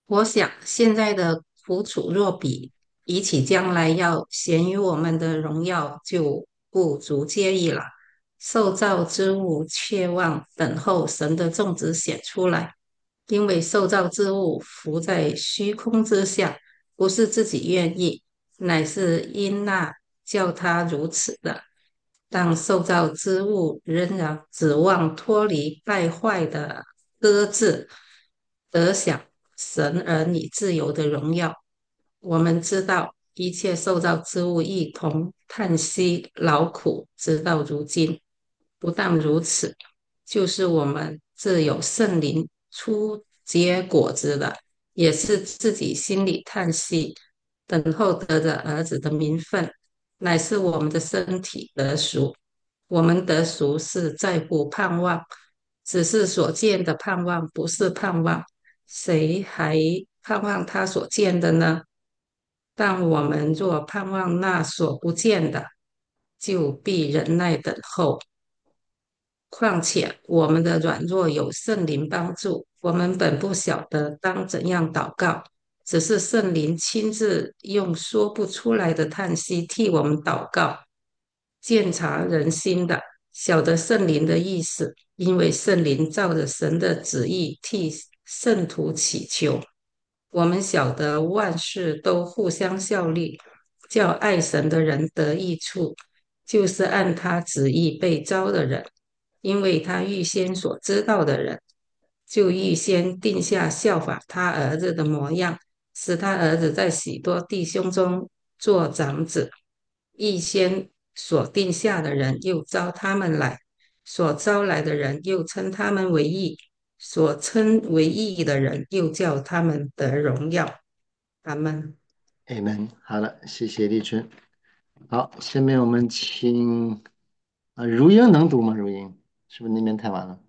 我想现在的苦楚若比起将来要显于我们的荣耀，就不足介意了。受造之物切望等候神的种子显出来，因为受造之物浮在虚空之下，不是自己愿意，乃是因那叫他如此的。但受造之物仍然指望脱离败坏的搁置，得享神儿女自由的荣耀。我们知道，一切受造之物一同叹息劳苦，直到如今。不但如此，就是我们自有圣灵出结果子的，也是自己心里叹息，等候得着儿子的名分，乃是我们的身体得赎。我们得赎是在乎盼望，只是所见的盼望不是盼望，谁还盼望他所见的呢？但我们若盼望那所不见的，就必忍耐等候。况且我们的软弱有圣灵帮助，我们本不晓得当怎样祷告，只是圣灵亲自用说不出来的叹息替我们祷告，鉴察人心的，晓得圣灵的意思，因为圣灵照着神的旨意替圣徒祈求。我们晓得万事都互相效力，叫爱神的人得益处，就是按他旨意被招的人。因为他预先所知道的人，就预先定下效法他儿子的模样，使他儿子在许多弟兄中做长子。预先所定下的人，又招他们来；所招来的人，又称他们为义；所称为义的人，又叫他们得荣耀。阿门。 Amen。好了，谢谢立春。好，下面我们请如英能读吗？如英，是不是那边太晚了？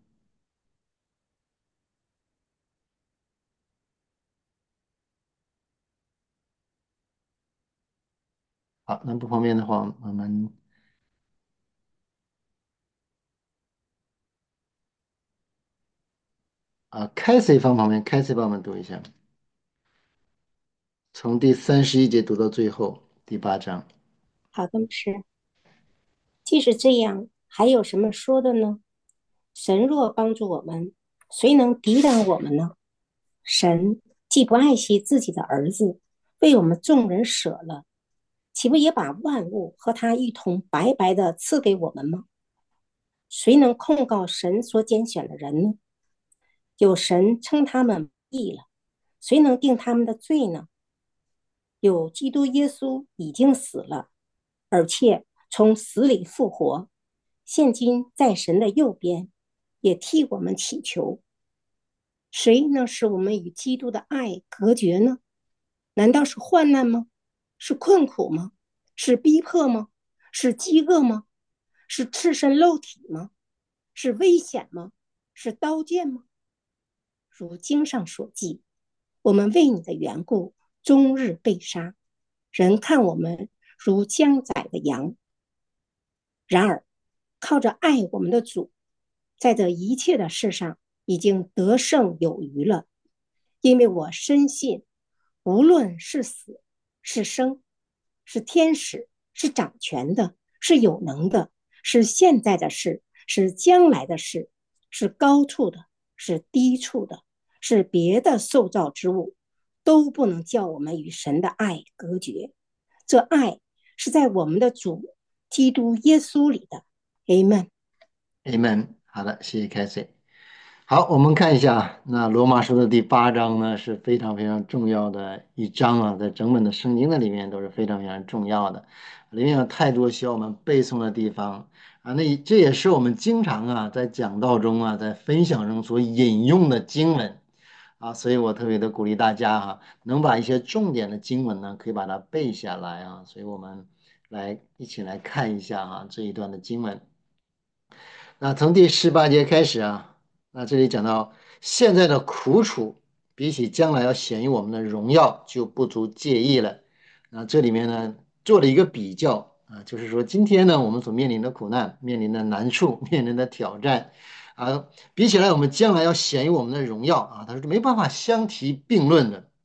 好，那不方便的话，我们开谁方旁边，开谁帮我们读一下，从第31节读到最后第8章。 好的，是。即使这样，还有什么说的呢？神若帮助我们，谁能抵挡我们呢？神既不爱惜自己的儿子，为我们众人舍了，岂不也把万物和他一同白白的赐给我们吗？谁能控告神所拣选的人呢？有神称他们义了，谁能定他们的罪呢？有基督耶稣已经死了，而且从死里复活，现今在神的右边，也替我们祈求。谁能使我们与基督的爱隔绝呢？难道是患难吗？是困苦吗？是逼迫吗？是饥饿吗？是赤身露体吗？是危险吗？是刀剑吗？如经上所记，我们为你的缘故，终日被杀，人看我们如将宰的羊。然而，靠着爱我们的主，在这一切的事上已经得胜有余了。因为我深信，无论是死是生，是天使，是掌权的，是有能的，是现在的事，是将来的事，是高处的，是低处的，是别的受造之物，都不能叫我们与神的爱隔绝。这爱是在我们的主基督耶稣里的。Amen。 Amen。好的，谢谢开水。好，我们看一下那罗马书的第8章呢，是非常非常重要的一章啊，在整本的圣经的里面都是非常非常重要的，里面有太多需要我们背诵的地方啊。这也是我们经常在讲道中在分享中所引用的经文啊，所以我特别的鼓励大家能把一些重点的经文呢，可以把它背下来啊。所以我们一起来看一下这一段的经文。那从第18节开始那这里讲到现在的苦楚，比起将来要显于我们的荣耀，就不足介意了。那这里面呢，做了一个比较就是说今天呢，我们所面临的苦难、面临的难处、面临的挑战比起来，我们将来要显于我们的荣耀他是没办法相提并论的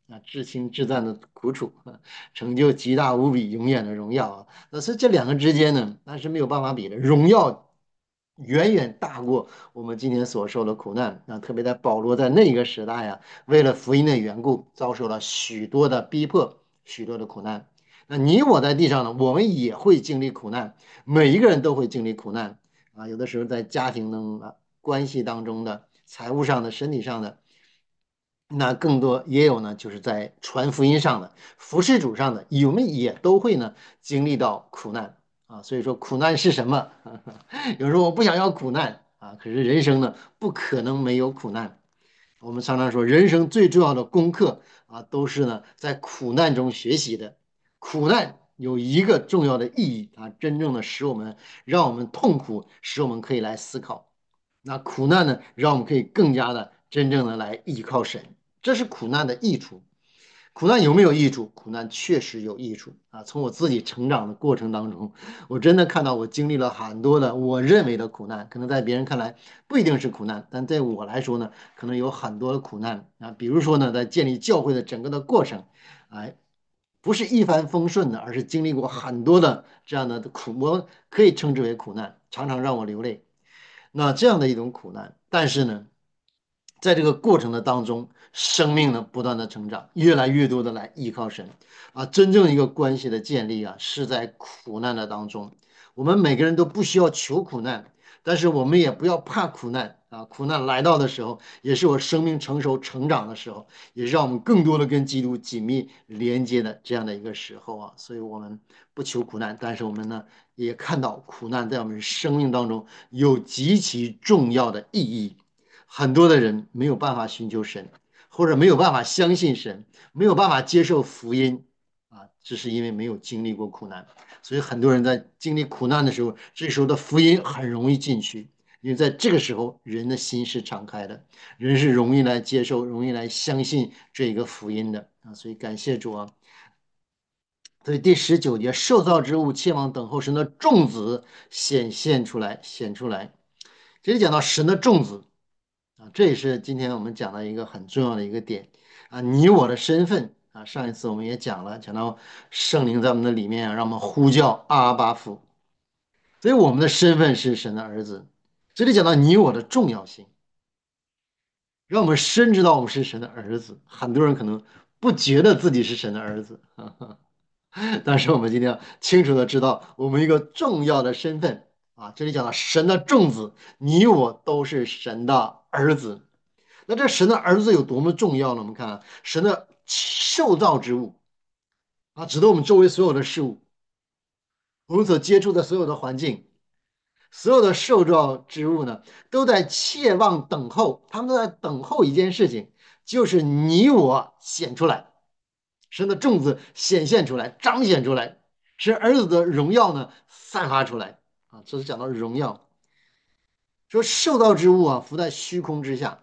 啊，至轻至淡的苦楚，成就极大无比永远的荣耀啊。那是这两个之间呢，那是没有办法比的，荣耀远远大过我们今天所受的苦难。那特别在保罗在那个时代啊，为了福音的缘故，遭受了许多的逼迫，许多的苦难。那你我在地上呢，我们也会经历苦难，每一个人都会经历苦难啊。有的时候在家庭中啊、关系当中的、财务上的、身体上的。那更多也有呢，就是在传福音上的、服侍主上的，我们也都会呢经历到苦难啊。所以说，苦难是什么？有时候我不想要苦难啊，可是人生呢不可能没有苦难。我们常常说，人生最重要的功课啊，都是呢在苦难中学习的。苦难有一个重要的意义啊，真正的让我们痛苦，使我们可以来思考。那苦难呢，让我们可以更加的真正的来依靠神，这是苦难的益处。苦难有没有益处？苦难确实有益处啊！从我自己成长的过程当中，我真的看到我经历了很多的我认为的苦难，可能在别人看来不一定是苦难，但在我来说呢，可能有很多的苦难啊。比如说呢，在建立教会的整个的过程，哎，不是一帆风顺的，而是经历过很多的这样的苦，我可以称之为苦难，常常让我流泪。那这样的一种苦难，但是呢，在这个过程的当中，生命呢不断的成长，越来越多的来依靠神啊。真正一个关系的建立啊，是在苦难的当中。我们每个人都不需要求苦难，但是我们也不要怕苦难啊。苦难来到的时候，也是我生命成熟成长的时候，也是让我们更多的跟基督紧密连接的这样的一个时候啊。所以我们不求苦难，但是我们呢也看到苦难在我们生命当中有极其重要的意义。很多的人没有办法寻求神，或者没有办法相信神，没有办法接受福音啊，只是因为没有经历过苦难。所以很多人在经历苦难的时候，这时候的福音很容易进去，因为在这个时候人的心是敞开的，人是容易来接受、容易来相信这个福音的啊。所以感谢主啊！所以第19节，受造之物切望等候神的众子显现出来，显出来。这里讲到神的众子。啊，这也是今天我们讲的一个很重要的一个点啊，你我的身份啊，上一次我们也讲了，讲到圣灵在我们的里面啊，让我们呼叫阿巴父，所以我们的身份是神的儿子。这里讲到你我的重要性，让我们深知道我们是神的儿子。很多人可能不觉得自己是神的儿子，但是我们今天要清楚的知道我们一个重要的身份啊。这里讲到神的众子，你我都是神的儿子。那这神的儿子有多么重要呢？我们看啊，神的受造之物啊，指的我们周围所有的事物，我们所接触的所有的环境，所有的受造之物呢，都在切望等候，他们都在等候一件事情，就是你我显出来，神的种子显现出来，彰显出来，使儿子的荣耀呢散发出来啊。这是讲到荣耀，说受造之物啊，浮在虚空之下，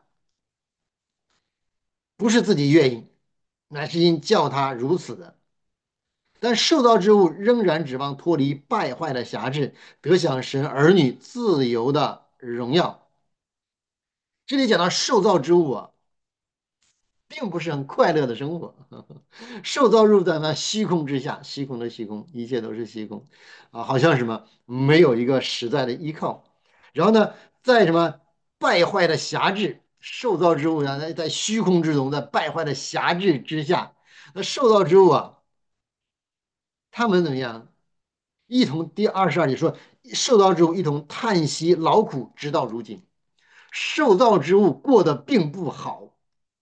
不是自己愿意，乃是因叫他如此的。但受造之物仍然指望脱离败坏的辖制，得享神儿女自由的荣耀。这里讲到受造之物啊，并不是很快乐的生活。受造物在那虚空之下，虚空的虚空，一切都是虚空啊，好像什么没有一个实在的依靠。然后呢，在什么败坏的辖制，受造之物呢，在虚空之中，在败坏的辖制之下，那受造之物啊，他们怎么样？一同第22节说，受造之物一同叹息劳苦，直到如今。受造之物过得并不好，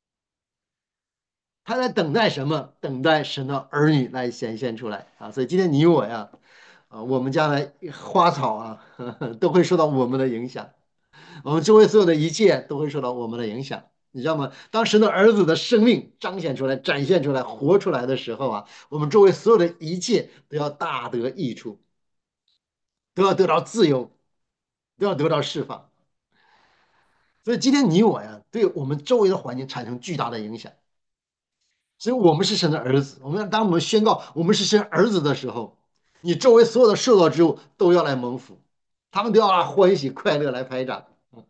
他在等待什么？等待神的儿女来显现出来啊！所以今天你我呀，啊，我们将来花草啊，都会受到我们的影响，我们周围所有的一切都会受到我们的影响。你知道吗？当神的儿子的生命彰显出来、展现出来、活出来的时候啊，我们周围所有的一切都要大得益处，都要得到自由，都要得到释放。所以今天你我呀，对我们周围的环境产生巨大的影响。所以我们是神的儿子。当我们宣告我们是神儿子的时候，你周围所有的受造之物都要来蒙福，他们都要来欢喜快乐来拍掌。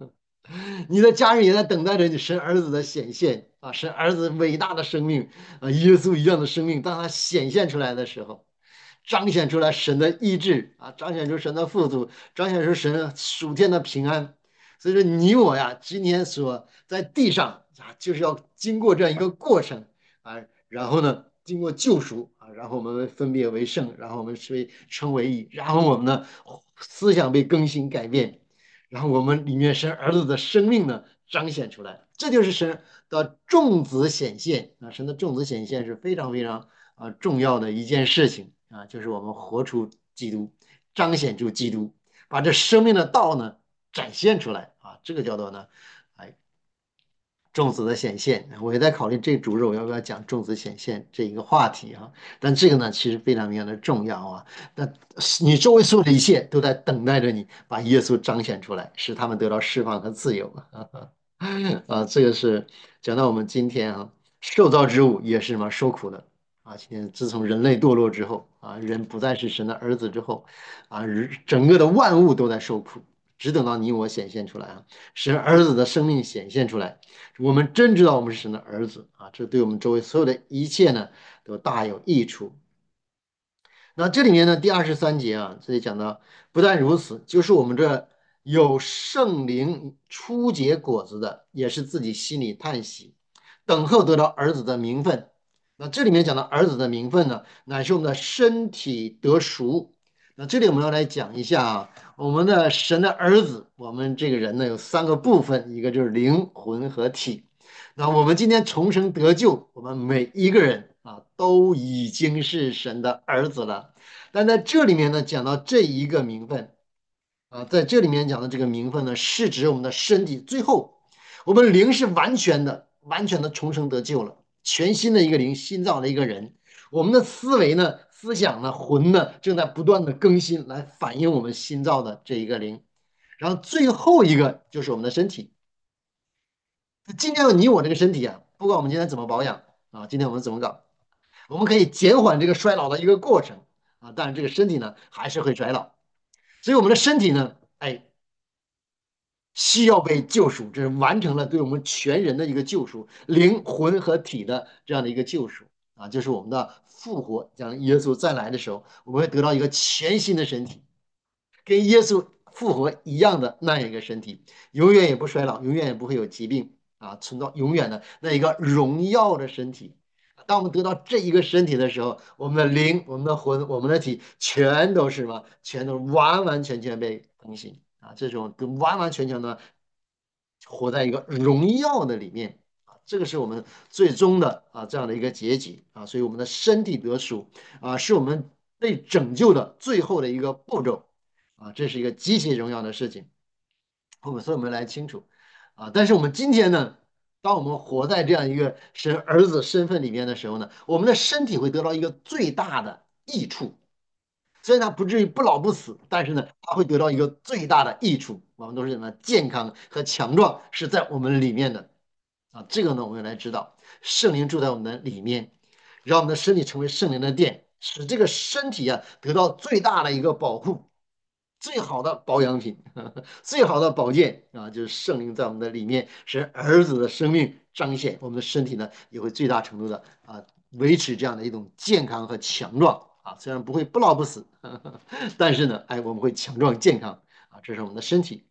你的家人也在等待着你神儿子的显现啊，神儿子伟大的生命啊，耶稣一样的生命，当他显现出来的时候，彰显出来神的意志啊，彰显出神的富足，彰显出神属天的平安。所以说，你我呀，今天所在地上啊，就是要经过这样一个过程啊，然后呢，经过救赎啊，然后我们分别为圣，然后我们被称为义，然后我们呢思想被更新改变，然后我们里面神儿子的生命呢彰显出来，这就是神的众子显现啊！神的众子显现是非常非常重要的一件事情啊，就是我们活出基督，彰显出基督，把这生命的道呢展现出来啊，这个叫做呢，哎，众子的显现。我也在考虑这主日我要不要讲众子显现这一个话题啊，但这个呢其实非常非常的重要啊。那你周围所有的一切都在等待着你把耶稣彰显出来，使他们得到释放和自由啊。这个是讲到我们今天啊，受造之物也是什么受苦的啊。今天自从人类堕落之后啊，人不再是神的儿子之后啊，整个的万物都在受苦，只等到你我显现出来啊，神儿子的生命显现出来，我们真知道我们是神的儿子啊，这对我们周围所有的一切呢都大有益处。那这里面呢，第23节啊，这里讲到，不但如此，就是我们这有圣灵初结果子的，也是自己心里叹息，等候得到儿子的名分。那这里面讲到儿子的名分呢，乃是我们的身体得赎。那这里我们要来讲一下啊，我们的神的儿子，我们这个人呢有3个部分，一个就是灵魂和体。那我们今天重生得救，我们每一个人啊都已经是神的儿子了。但在这里面呢，讲到这一个名分啊，在这里面讲的这个名分呢，是指我们的身体。最后，我们灵是完全的、完全的重生得救了，全新的一个灵，新造的一个人。我们的思维呢、思想呢、魂呢，正在不断的更新，来反映我们新造的这一个灵。然后最后一个就是我们的身体。今天你我这个身体啊，不管我们今天怎么保养啊，今天我们怎么搞，我们可以减缓这个衰老的一个过程啊，但是这个身体呢还是会衰老，所以我们的身体呢，哎，需要被救赎，这是完成了对我们全人的一个救赎，灵魂和体的这样的一个救赎啊，就是我们的复活。将耶稣再来的时候，我们会得到一个全新的身体。跟耶稣复活一样的那样一个身体，永远也不衰老，永远也不会有疾病啊，存到永远的那一个荣耀的身体。当我们得到这一个身体的时候，我们的灵、我们的魂、我们的体，全都是什么？全都完完全全被更新啊！这种完完全全的活在一个荣耀的里面啊！这个是我们最终的这样的一个结局啊！所以我们的身体得赎啊，是我们被拯救的最后的一个步骤。啊，这是一个极其重要的事情，所以我们来清楚啊。但是我们今天呢，当我们活在这样一个神儿子身份里面的时候呢，我们的身体会得到一个最大的益处。虽然它不至于不老不死，但是呢，它会得到一个最大的益处。我们都是什么健康和强壮是在我们里面的啊。这个呢，我们来知道，圣灵住在我们的里面，让我们的身体成为圣灵的殿，使这个身体啊得到最大的一个保护。最好的保养品，最好的保健啊，就是圣灵在我们的里面，使儿子的生命彰显，我们的身体呢也会最大程度的维持这样的一种健康和强壮啊，虽然不会不老不死，但是呢，哎，我们会强壮健康啊，这是我们的身体。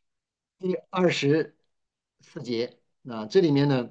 第24节，那这里面呢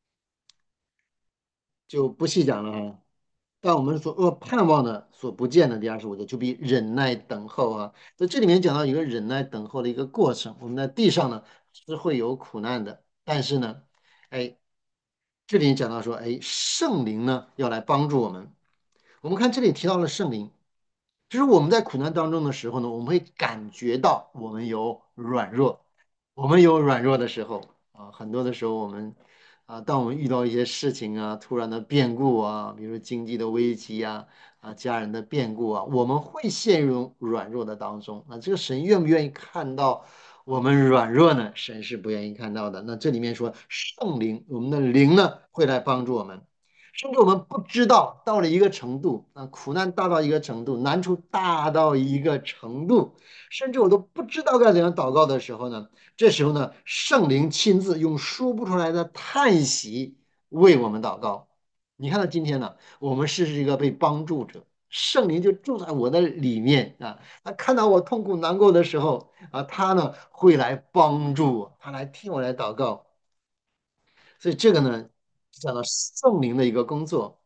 就不细讲了啊。但我们所盼望的所不见的，第25节就比忍耐等候啊。在这里面讲到一个忍耐等候的一个过程。我们在地上呢是会有苦难的，但是呢，哎，这里讲到说，哎，圣灵呢要来帮助我们。我们看这里提到了圣灵，就是我们在苦难当中的时候呢，我们会感觉到我们有软弱，我们有软弱的时候啊，很多的时候我们当我们遇到一些事情啊，突然的变故啊，比如经济的危机啊，家人的变故啊，我们会陷入软弱的当中。那这个神愿不愿意看到我们软弱呢？神是不愿意看到的。那这里面说圣灵，我们的灵呢会来帮助我们。 甚至我们不知道到了一个程度啊，苦难大到一个程度，难处大到一个程度，甚至我都不知道该怎样祷告的时候呢，这时候呢，圣灵亲自用说不出来的叹息为我们祷告。你看到今天呢，我们是一个被帮助者，圣灵就住在我的里面啊，他看到我痛苦难过的时候啊，他呢会来帮助我，他来替我来祷告。所以这个呢，讲到圣灵的一个工作。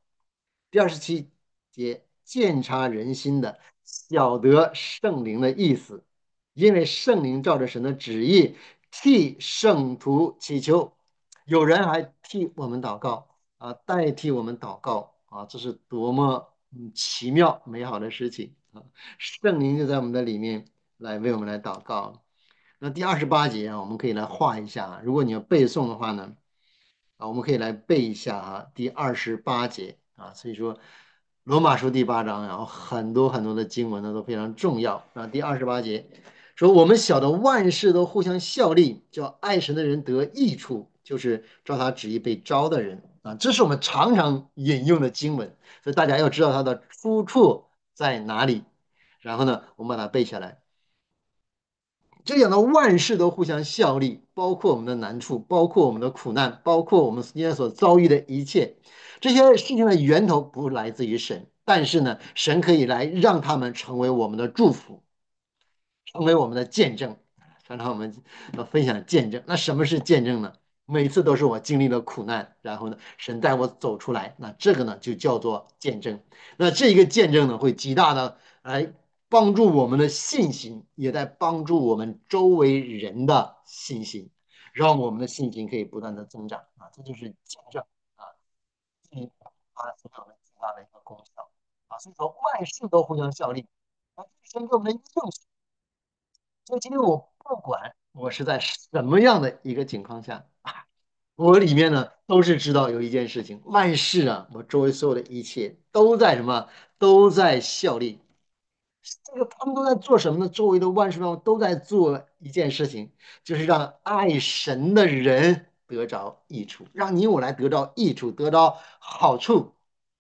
第27节，鉴察人心的，晓得圣灵的意思，因为圣灵照着神的旨意替圣徒祈求，有人还替我们祷告啊，代替我们祷告啊，这是多么奇妙美好的事情啊！圣灵就在我们的里面来为我们来祷告。那第28节啊，我们可以来画一下啊，如果你要背诵的话呢？啊，我们可以来背一下啊，第28节啊，所以说罗马书第8章，然后很多很多的经文呢都非常重要啊。第28节说，我们晓得万事都互相效力，叫爱神的人得益处，就是照他旨意被招的人啊。这是我们常常引用的经文，所以大家要知道它的出处在哪里。然后呢，我们把它背下来。这讲到万事都互相效力，包括我们的难处，包括我们的苦难，包括我们今天所遭遇的一切，这些事情的源头不来自于神，但是呢，神可以来让他们成为我们的祝福，成为我们的见证。常常我们分享见证，那什么是见证呢？每次都是我经历了苦难，然后呢，神带我走出来，那这个呢就叫做见证。那这一个见证呢，会极大的来帮助我们的信心，也在帮助我们周围人的信心，让我们的信心可以不断的增长啊，这就是见证啊，它给我们极大的一个功效啊。所以说万事都互相效力啊，神给我们的应许。所以今天我不管我是在什么样的一个情况下，我里面呢都是知道有一件事情，万事啊，我周围所有的一切都在什么，都在效力。这个他们都在做什么呢？周围的万事万物都在做一件事情，就是让爱神的人得着益处，让你我来得着益处，得着好处。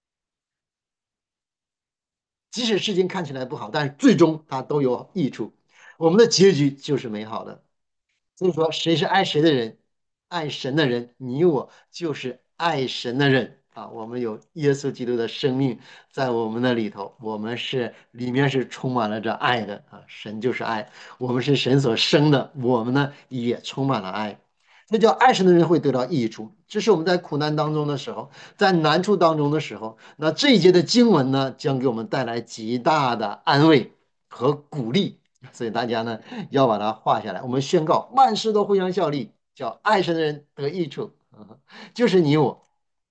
即使事情看起来不好，但是最终它都有益处，我们的结局就是美好的。所以说，谁是爱谁的人，爱神的人，你我就是爱神的人啊。我们有耶稣基督的生命在我们的里头，我们是里面是充满了这爱的啊。神就是爱，我们是神所生的，我们呢也充满了爱。这叫爱神的人会得到益处。这是我们在苦难当中的时候，在难处当中的时候，那这一节的经文呢，将给我们带来极大的安慰和鼓励。所以大家呢要把它画下来。我们宣告万事都互相效力，叫爱神的人得益处，就是你我。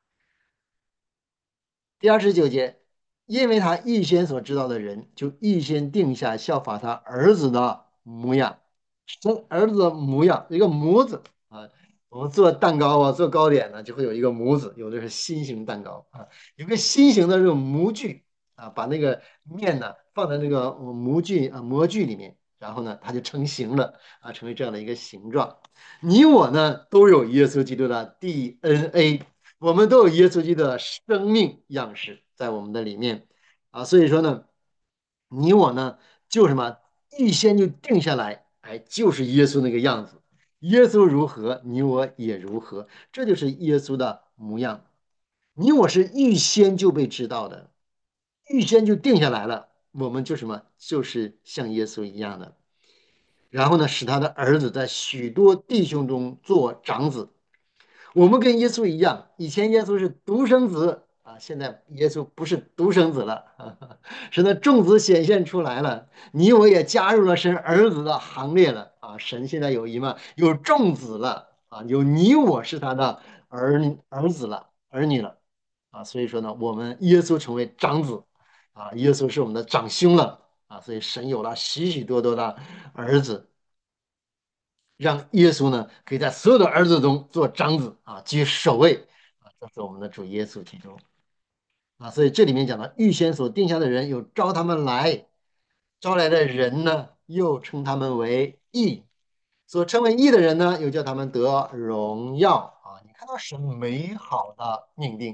第29节，因为他预先所知道的人，就预先定下效法他儿子的模样。生儿子的模样，一个模子啊。我们做蛋糕啊，做糕点呢，就会有一个模子，有的是心形蛋糕啊，有个心形的这种模具啊，把那个面呢放在那个模具里面，然后呢，它就成型了啊，成为这样的一个形状。你我呢都有耶稣基督的 DNA，我们都有耶稣基督的生命样式在我们的里面啊，所以说呢，你我呢就什么预先就定下来，哎，就是耶稣那个样子，耶稣如何，你我也如何，这就是耶稣的模样。你我是预先就被知道的，预先就定下来了，我们就什么，就是像耶稣一样的。然后呢，使他的儿子在许多弟兄中做长子。我们跟耶稣一样，以前耶稣是独生子啊，现在耶稣不是独生子了，是那众子显现出来了，你我也加入了神儿子的行列了啊！神现在有一嘛，有众子了啊，有你我是他的儿子了，儿女了啊，所以说呢，我们耶稣成为长子啊，耶稣是我们的长兄了啊，所以神有了许许多多的儿子。让耶稣呢可以在所有的儿子中做长子啊，居首位啊，这是我们的主耶稣基督啊。所以这里面讲到预先所定下的人，有招他们来，招来的人呢，又称他们为义，所称为义的人呢，又叫他们得荣耀啊。你看到神美好的命定，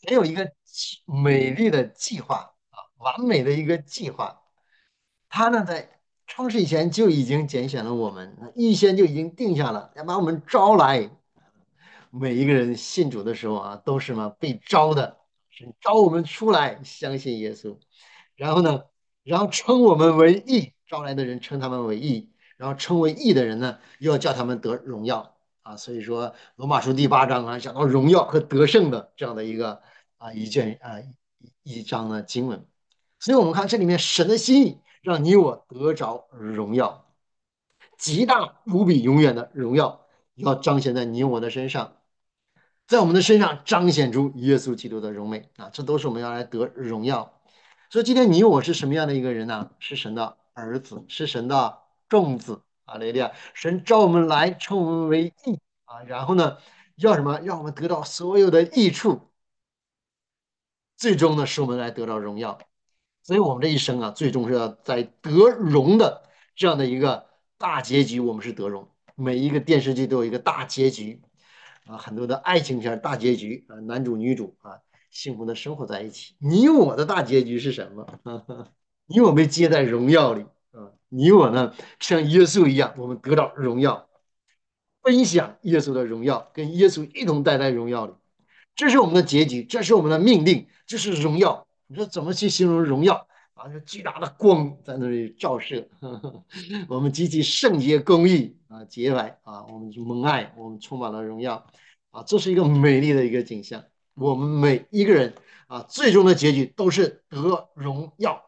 神有一个美丽的计划啊，完美的一个计划。他呢，在创世以前就已经拣选了我们，预先就已经定下了，要把我们招来。每一个人信主的时候啊，都是什么被招的，是招我们出来相信耶稣。然后呢，然后称我们为义，招来的人称他们为义，然后称为义的人呢，又要叫他们得荣耀啊。所以说，罗马书第8章啊，讲到荣耀和得胜的这样的一个一章的经文。所以我们看这里面神的心意，让你我得着荣耀，极大无比永远的荣耀，要彰显在你我的身上。在我们的身上彰显出耶稣基督的荣美啊，这都是我们要来得荣耀。所以今天你我是什么样的一个人呢？是神的儿子，是神的众子啊，雷利亚，神召我们来，称我们为义啊，然后呢，要什么？让我们得到所有的益处，最终呢，使我们来得到荣耀。所以我们这一生啊，最终是要在得荣的这样的一个大结局，我们是得荣。每一个电视剧都有一个大结局啊，很多的爱情片大结局啊，男主女主啊，幸福的生活在一起。你我的大结局是什么？你我被接在荣耀里啊，你我呢像耶稣一样，我们得到荣耀，分享耶稣的荣耀，跟耶稣一同待在荣耀里。这是我们的结局，这是我们的命定，这是荣耀。你说怎么去形容荣耀啊？就巨大的光在那里照射，呵呵，我们极其圣洁、公义啊，洁白啊，我们蒙爱，我们充满了荣耀啊，这是一个美丽的一个景象。我们每一个人啊，最终的结局都是得荣耀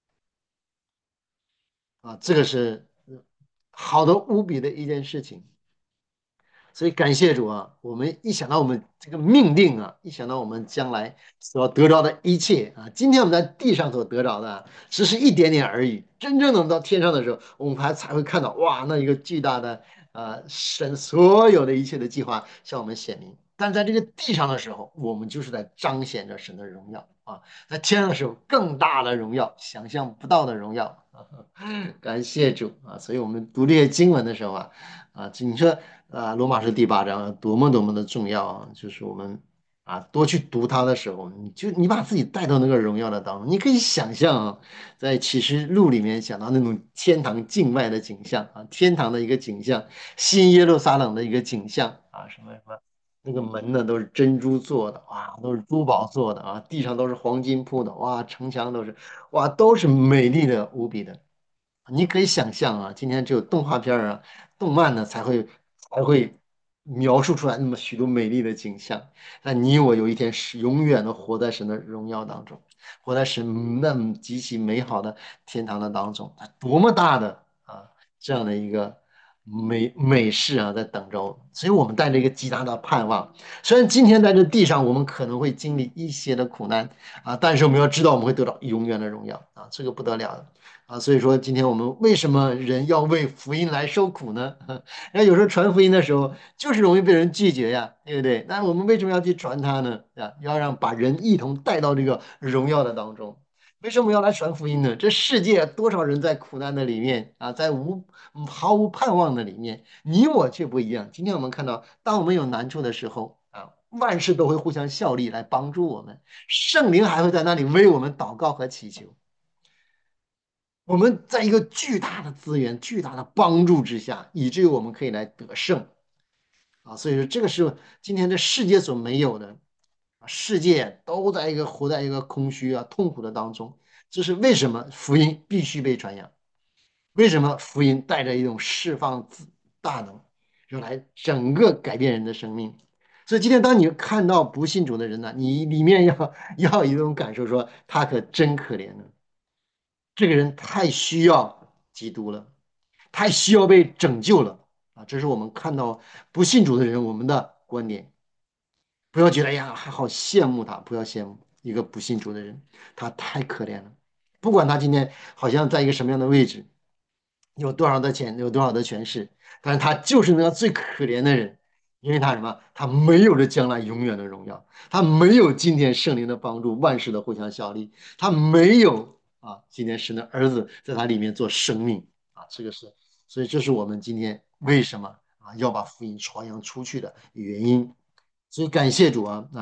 啊，这个是好的无比的一件事情。所以感谢主啊！我们一想到我们这个命定啊，一想到我们将来所得到的一切啊，今天我们在地上所得到的啊只是一点点而已。真正的到天上的时候，我们才会看到哇，那一个巨大的神所有的一切的计划向我们显明。但在这个地上的时候，我们就是在彰显着神的荣耀啊，在天上的时候更大的荣耀，想象不到的荣耀。感谢主啊！所以我们读这些经文的时候你说罗马书第8章多么多么的重要啊！就是我们多去读它的时候，你把自己带到那个荣耀的当中，你可以想象啊，在启示录里面想到那种天堂境外的景象啊，天堂的一个景象，新耶路撒冷的一个景象啊，什么什么。那个门呢都是珍珠做的，哇，都是珠宝做的啊，地上都是黄金铺的，哇，城墙都是，哇，都是美丽的无比的。你可以想象啊，今天只有动画片动漫呢才会描述出来那么许多美丽的景象。那你我有一天是永远的活在神的荣耀当中，活在神那么极其美好的天堂的当中，多么大的这样的一个美事啊，在等着我们。所以我们带着一个极大的盼望。虽然今天在这地上我们可能会经历一些的苦难但是我们要知道我们会得到永远的荣耀这个不得了的。所以说今天我们为什么人要为福音来受苦呢？那有时候传福音的时候，就是容易被人拒绝呀，对不对？那我们为什么要去传它呢？要把人一同带到这个荣耀的当中。为什么要来传福音呢？这世界多少人在苦难的里面在毫无盼望的里面，你我却不一样。今天我们看到，当我们有难处的时候万事都会互相效力来帮助我们，圣灵还会在那里为我们祷告和祈求。我们在一个巨大的资源、巨大的帮助之下，以至于我们可以来得胜所以说，这个是今天的世界所没有的世界都在活在一个空虚痛苦的当中。这是为什么福音必须被传扬？为什么福音带着一种释放大能，就来整个改变人的生命？所以今天当你看到不信主的人呢，你里面要有一种感受说，他可真可怜呢。这个人太需要基督了，太需要被拯救了这是我们看到不信主的人我们的观点。不要觉得哎呀还好羡慕他，不要羡慕一个不信主的人，他太可怜了。不管他今天好像在一个什么样的位置，有多少的钱，有多少的权势，但是他就是那个最可怜的人，因为他什么？他没有着将来永远的荣耀，他没有今天圣灵的帮助，万事的互相效力，他没有今天神的儿子在他里面做生命这个是，所以这是我们今天为什么要把福音传扬出去的原因。所以感谢主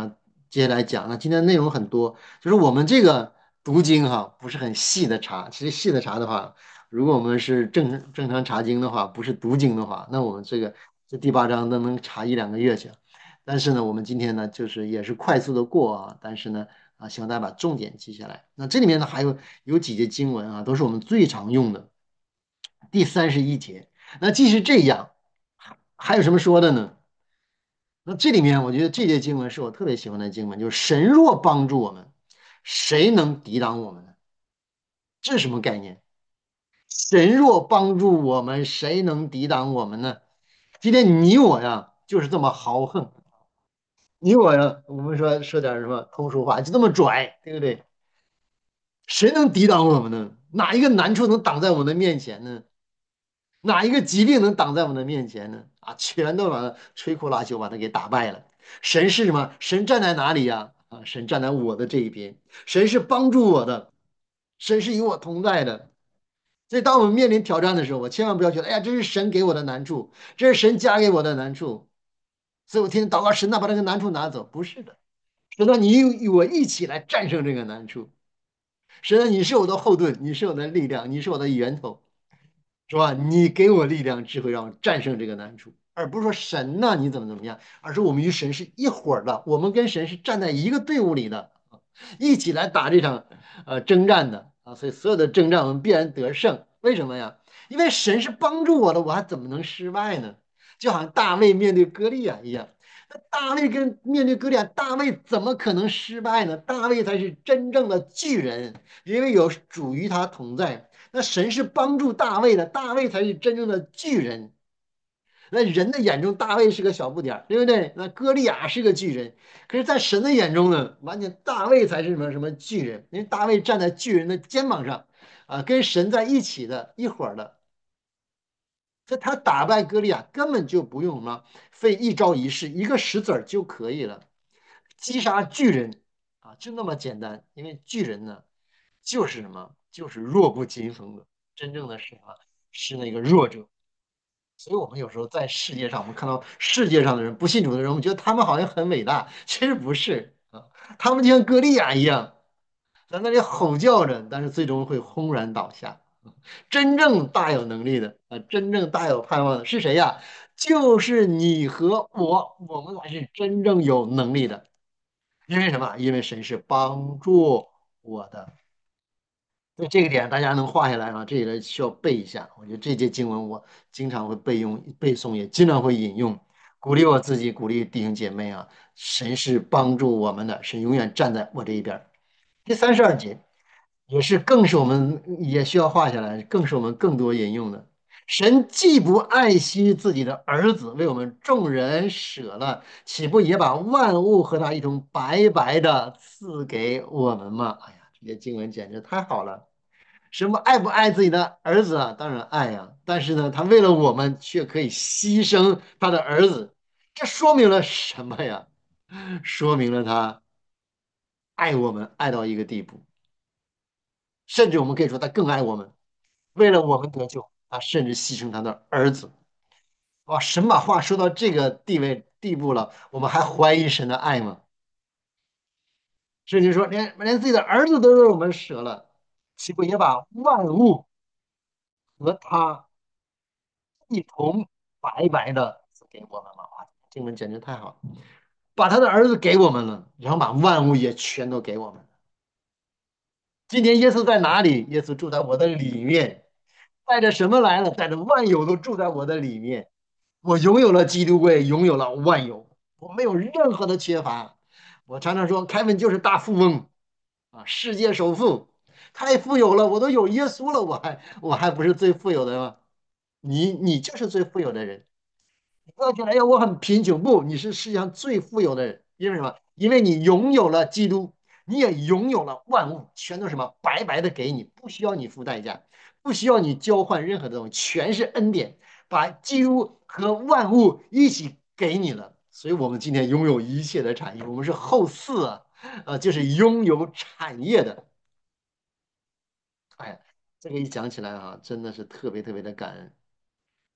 接下来讲。那今天内容很多，就是我们这个读经哈，不是很细的查。其实细的查的话，如果我们是正常查经的话，不是读经的话，那我们这第八章都能查1、2个月去。但是呢，我们今天呢，就是也是快速的过啊，但是呢，希望大家把重点记下来。那这里面呢，还有几节经文啊，都是我们最常用的。第31节，那即使这样，还有什么说的呢？那这里面我觉得这节经文是我特别喜欢的经文，就是神若帮助我们，谁能抵挡我们呢？这是什么概念？神若帮助我们，谁能抵挡我们呢？今天你我呀，就是这么豪横，你我呀，我们说点什么通俗话，就这么拽，对不对？谁能抵挡我们呢？哪一个难处能挡在我们的面前呢？哪一个疾病能挡在我们的面前呢？全都把它摧枯拉朽，把它给打败了。神是什么？神站在哪里呀？神站在我的这一边，神是帮助我的，神是与我同在的。所以，当我们面临挑战的时候，我千万不要觉得，哎呀，这是神给我的难处，这是神加给我的难处。所以我天天祷告，神呐，把这个难处拿走。不是的，神呐，你与我一起来战胜这个难处。神呐，你是我的后盾，你是我的力量，你是我的源头。是吧？你给我力量、智慧，让我战胜这个难处，而不是说神呐，你怎么样，而是我们与神是一伙儿的，我们跟神是站在一个队伍里的，一起来打这场征战的啊！所以所有的征战我们必然得胜。为什么呀？因为神是帮助我的，我还怎么能失败呢？就好像大卫面对歌利亚一样，那大卫面对歌利亚，大卫怎么可能失败呢？大卫才是真正的巨人，因为有主与他同在。那神是帮助大卫的，大卫才是真正的巨人。那人的眼中，大卫是个小不点儿，对不对？那歌利亚是个巨人，可是，在神的眼中呢，完全大卫才是什么巨人，因为大卫站在巨人的肩膀上，跟神在一起的一伙儿的。这他打败歌利亚根本就不用什么费一招一式，一个石子儿就可以了，击杀巨人就那么简单。因为巨人呢，就是什么，就是弱不禁风的，真正的是什么，是那个弱者。所以我们有时候在世界上，我们看到世界上的人不信主的人，我们觉得他们好像很伟大，其实不是他们就像歌利亚一样，在那里吼叫着，但是最终会轰然倒下。真正大有能力的真正大有盼望的是谁呀？就是你和我，我们才是真正有能力的。因为什么？因为神是帮助我的。所以这个点大家能画下来啊，这里需要背一下。我觉得这节经文我经常会背诵，也经常会引用，鼓励我自己，鼓励弟兄姐妹啊。神是帮助我们的，神永远站在我这一边儿。第32节也是更是我们也需要画下来，更是我们更多引用的。神既不爱惜自己的儿子，为我们众人舍了，岂不也把万物和他一同白白的赐给我们吗？哎呀，这些经文简直太好了！什么爱不爱自己的儿子啊？当然爱呀，但是呢，他为了我们却可以牺牲他的儿子，这说明了什么呀？说明了他爱我们爱到一个地步，甚至我们可以说他更爱我们。为了我们得救，他甚至牺牲他的儿子。哇，神把话说到这个地步了，我们还怀疑神的爱吗？甚至说连自己的儿子都为我们舍了，岂不也把万物和他一同白白的赐给我们吗？哇，经文简直太好了，把他的儿子给我们了，然后把万物也全都给我们。今天耶稣在哪里？耶稣住在我的里面，带着什么来了？带着万有都住在我的里面。我拥有了基督贵，拥有了万有，我没有任何的缺乏。我常常说，凯文就是大富翁世界首富，太富有了，我都有耶稣了，我还不是最富有的吗？你就是最富有的人。不要觉得哎呀我很贫穷，不，你是世界上最富有的人。因为什么？因为你拥有了基督，你也拥有了万物，全都是什么白白的给你，不需要你付代价，不需要你交换任何的东西，全是恩典，把基督和万物一起给你了。所以我们今天拥有一切的产业，我们是后嗣就是拥有产业的。哎呀，这个一讲起来真的是特别特别的感恩。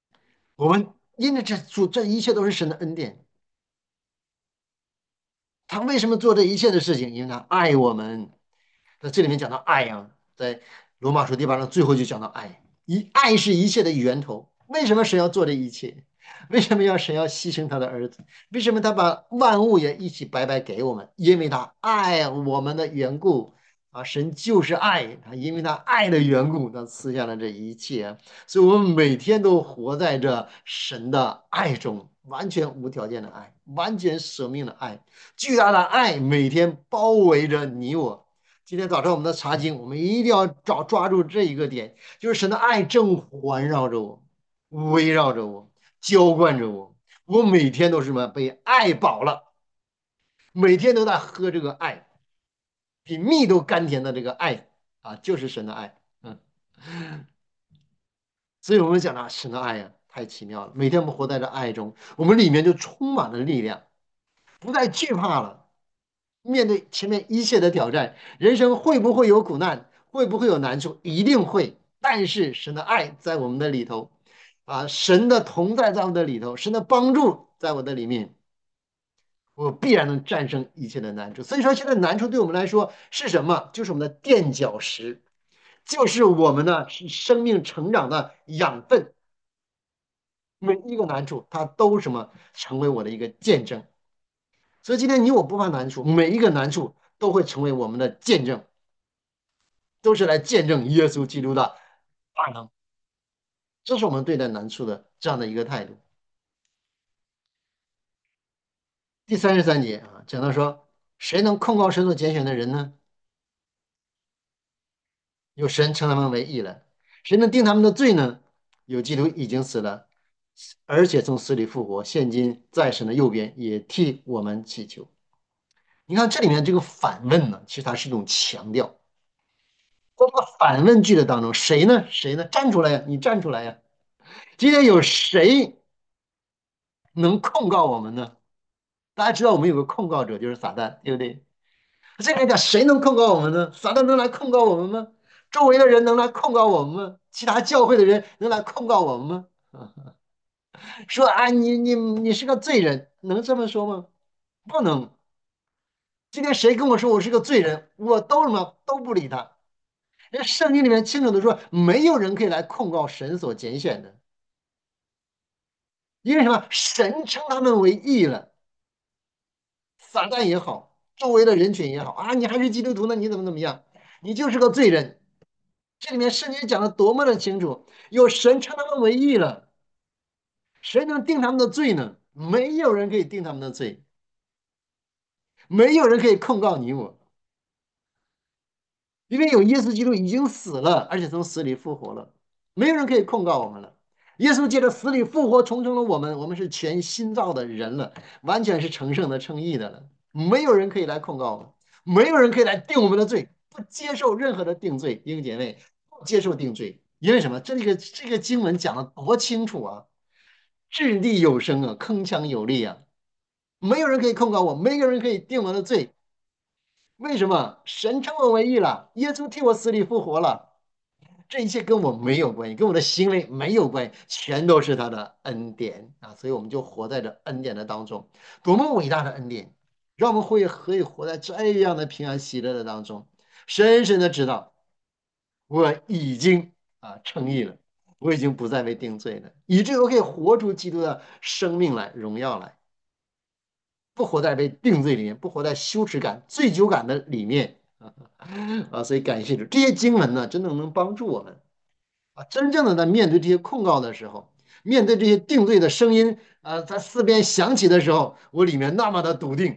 我们因为这一切都是神的恩典。 他为什么做这一切的事情？因为他爱我们。在这里面讲到爱啊，在罗马书第8章最后就讲到爱，爱是一切的源头。为什么神要做这一切？为什么神要牺牲他的儿子？为什么他把万物也一起白白给我们？因为他爱我们的缘故啊！神就是爱他，因为他爱的缘故，他赐下了这一切。所以，我们每天都活在这神的爱中，完全无条件的爱，完全舍命的爱，巨大的爱每天包围着你我。今天早上我们的查经，我们一定要抓住这一个点，就是神的爱正环绕着我，围绕着我，浇灌着我。我每天都是什么？被爱饱了，每天都在喝这个爱，比蜜都甘甜的这个爱啊，就是神的爱。所以我们讲到神的爱呀、太奇妙了。每天我们活在这爱中，我们里面就充满了力量，不再惧怕了。面对前面一切的挑战，人生会不会有苦难？会不会有难处？一定会。但是神的爱在我们的里头啊，神的同在在我们的里头，神的帮助在我的里面，我必然能战胜一切的难处。所以说，现在难处对我们来说是什么？就是我们的垫脚石，就是我们的生命成长的养分。每一个难处，它都什么成为我的一个见证。所以今天你我不怕难处，每一个难处都会成为我们的见证，都是来见证耶稣基督的大能。这是我们对待难处的这样的一个态度。第33节啊，讲到说，谁能控告神所拣选的人呢？有神称他们为义了。谁能定他们的罪呢？有基督已经死了，而且从死里复活，现今在神的右边，也替我们祈求。你看这里面这个反问呢，其实它是一种强调。在这个反问句的当中，谁呢？谁呢？站出来呀！你站出来呀！今天有谁能控告我们呢？大家知道我们有个控告者，就是撒旦，对不对？这个讲谁能控告我们呢？撒旦能来控告我们吗？周围的人能来控告我们吗？其他教会的人能来控告我们吗？说啊，你是个罪人，能这么说吗？不能。今天谁跟我说我是个罪人，我都什么都不理他。人圣经里面清楚的说，没有人可以来控告神所拣选的，因为什么？神称他们为义了。撒旦也好，周围的人群也好啊，你还是基督徒呢，你怎么样？你就是个罪人。这里面圣经讲的多么的清楚，有神称他们为义了，谁能定他们的罪呢？没有人可以定他们的罪，没有人可以控告你我，因为有耶稣基督已经死了，而且从死里复活了，没有人可以控告我们了。耶稣借着死里复活重生了我们，我们是全新造的人了，完全是成圣的、称义的了。没有人可以来控告我们，没有人可以来定我们的罪，不接受任何的定罪。弟兄姐妹，不接受定罪，因为什么？这个经文讲的多清楚啊，掷地有声啊，铿锵有力啊，没有人可以控告我，没有人可以定我的罪。为什么？神称我为义了，耶稣替我死里复活了。这一切跟我没有关系，跟我的行为没有关系，全都是他的恩典啊！所以我们就活在这恩典的当中，多么伟大的恩典，让我们可以活在这样的平安喜乐的当中，深深的知道我已经称义了，我已经不再被定罪了，以至于我可以活出基督的生命来，荣耀来，不活在被定罪里面，不活在羞耻感、罪疚感的里面所以感谢主，这些经文呢，真的能帮助我们。真正的在面对这些控告的时候，面对这些定罪的声音，在四边响起的时候，我里面那么的笃定，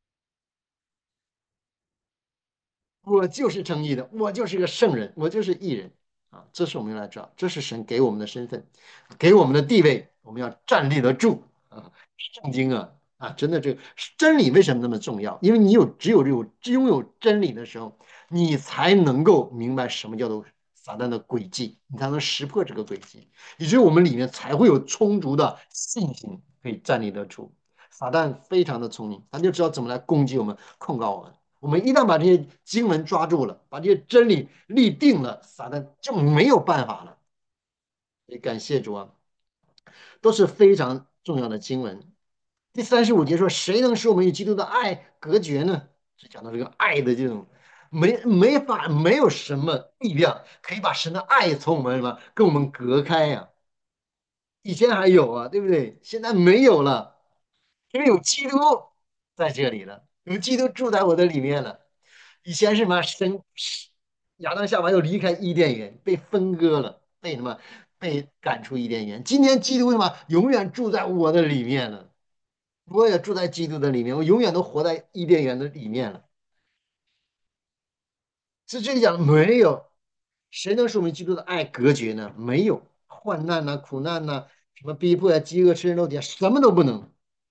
我就是正义的，我就是个圣人，我就是义人这是我们要来知道，这是神给我们的身份，给我们的地位，我们要站立得住圣经真的这个真理为什么那么重要？因为你只拥有真理的时候，你才能够明白什么叫做撒旦的诡计，你才能识破这个诡计，以至于我们里面才会有充足的信心可以站立得住。撒旦非常的聪明，他就知道怎么来攻击我们、控告我们。我们一旦把这些经文抓住了，把这些真理立定了，撒旦就没有办法了。也感谢主都是非常重要的经文。 第35节说，谁能使我们与基督的爱隔绝呢？就讲到这个爱的这种没法，没有什么力量可以把神的爱从我们什么跟我们隔开呀、以前还有啊，对不对？现在没有了，因为有基督在这里了，有基督住在我的里面了。以前是什么亚当夏娃要离开伊甸园，被分割了，被什么被赶出伊甸园。今天基督什么永远住在我的里面了，我也住在基督的里面，我永远都活在伊甸园的里面了。是这里讲没有，谁能说明基督的爱隔绝呢？没有，患难呐、苦难呐、什么逼迫啊、饥饿、吃人肉体啊，什么都不能。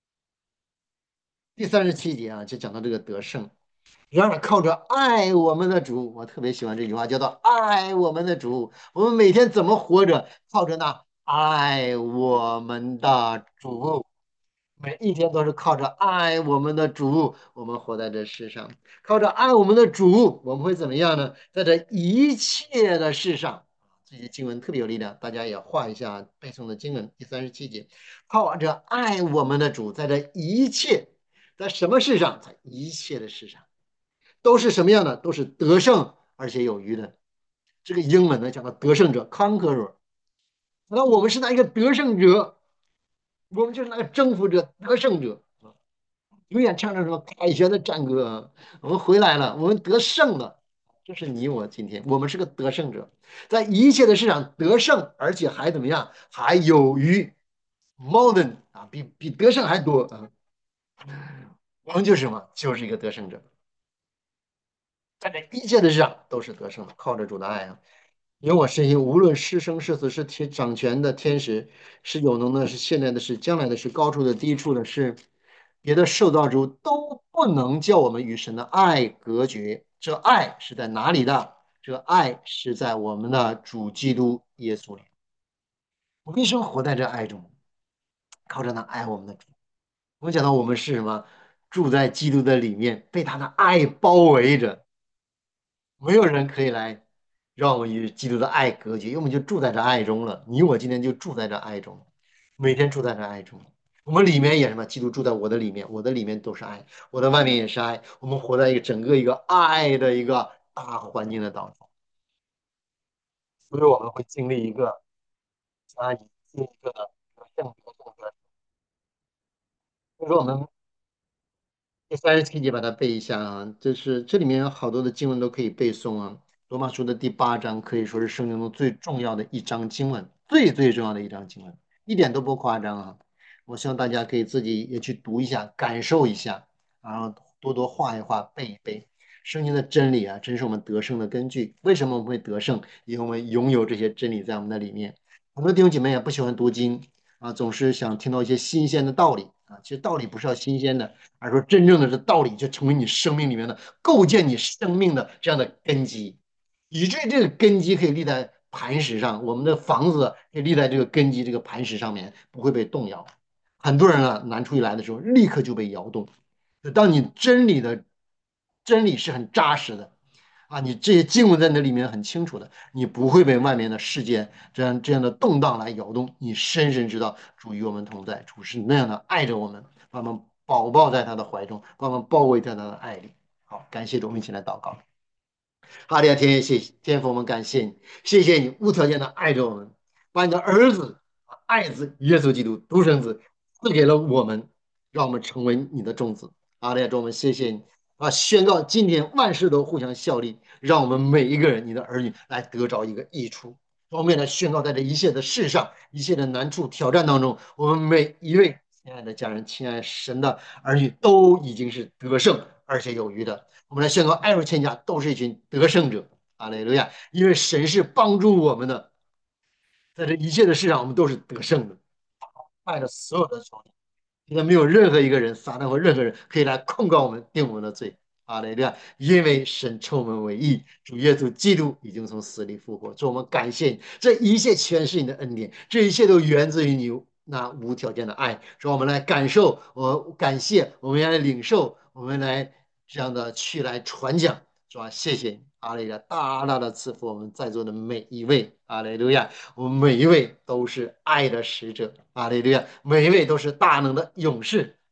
第37节啊，就讲到这个得胜。然而靠着爱我们的主，我特别喜欢这句话，叫做爱我们的主。我们每天怎么活着？靠着那爱我们的主。每一天都是靠着爱我们的主，我们活在这世上。靠着爱我们的主，我们会怎么样呢？在这一切的事上，这些经文特别有力量，大家也画一下背诵的经文。第37节，靠着爱我们的主，在这一切，在什么事上？在一切的事上，都是什么样的？都是得胜而且有余的。这个英文呢讲到得胜者 （conqueror）。那我们是那一个得胜者，我们就是那个征服者、得胜者。永远唱着什么凯旋的战歌啊，我们回来了，我们得胜了。这是你我今天，我们是个得胜者，在一切的事上得胜，而且还怎么样？还有余，more than 啊，比得胜还多啊。我们就是什么？就是一个得胜者，在这一切的事上都是得胜的，靠着主的爱啊。因为我深信，无论是生是死，是天掌权的天使，是有能的，是现在的，是将来的，是高处的、低处的，是别的受造之物，都不能叫我们与神的爱隔绝。这爱是在哪里的？这爱是在我们的主基督耶稣里。我们一生活在这爱中，靠着那爱我们的主。我们讲到我们是什么？住在基督的里面，被他的爱包围着。没有人可以来让我们与基督的爱隔绝，因为我们就住在这爱中了。你我今天就住在这爱中，每天住在这爱中。我们里面也什么？基督住在我的里面，我的里面都是爱，我的外面也是爱。我们活在整个爱的一个大环境的当中，所以我们会经历一个一次一个的得胜。所以说我们第37节把它背一下啊，这里面有好多的经文都可以背诵啊。罗马书的第8章可以说是圣经中最重要的一章经文，最重要的一章经文，一点都不夸张啊。我希望大家可以自己也去读一下，感受一下，然后多多画一画，背一背。圣经的真理啊，真是我们得胜的根据。为什么我们会得胜？因为我们拥有这些真理在我们的里面。很多弟兄姐妹也不喜欢读经啊，总是想听到一些新鲜的道理啊。其实道理不是要新鲜的。而说真正的这道理就成为你生命里面的构建你生命的这样的根基，以至于这个根基可以立在磐石上，我们的房子可以立在这个根基这个磐石上面，不会被动摇。很多人啊，难处一来的时候，立刻就被摇动。当你真理是很扎实的啊，你这些经文在那里面很清楚的，你不会被外面的世界这样的动荡来摇动。你深深知道主与我们同在，主是那样的爱着我们，把我们保抱在他的怀中，把我们包围在他的爱里。好，感谢主，我们一起来祷告。哈利亚天，谢谢天父，我们感谢你，谢谢你无条件的爱着我们，把你的儿子、爱子耶稣基督独生子赐给了我们，让我们成为你的种子。哈利亚主，我们谢谢你啊！宣告今天万事都互相效力，让我们每一个人，你的儿女来得着一个益处。我们也来宣告，在这一切的事上、一切的难处、挑战当中，我们每一位亲爱的家人、亲爱神的儿女都已经是得胜而且有余的。我们来宣告，爱如千家都是一群得胜者。阿雷路亚！因为神是帮助我们的，在这一切的事上，我们都是得胜的，败了所有的仇敌。现在没有任何一个人，撒旦或任何人可以来控告我们、定我们的罪。阿雷路亚！因为神称我们为义，主耶稣基督已经从死里复活。主，我们感谢你，这一切全是你的恩典，这一切都源自于你那无条件的爱。说我们来感受，我感谢，我们来领受，我们来这样的去来传讲。是吧？谢谢你，阿雷亚，大大的赐福我们在座的每一位，阿雷路亚，我们每一位都是爱的使者，阿雷路亚，每一位都是大能的勇士，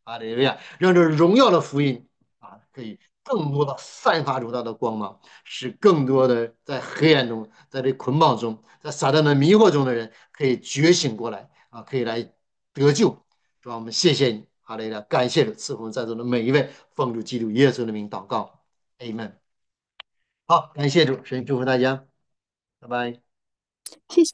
哈利路亚，让这荣耀的福音可以更多的散发出它的光芒，使更多的在黑暗中，在这捆绑中，在撒旦的迷惑中的人可以觉醒过来可以来得救。主啊，我们谢谢你，哈利路亚，感谢主赐福在座的每一位，奉主基督耶稣的名祷告，Amen。好，感谢主，神祝福大家，拜拜。 谢谢。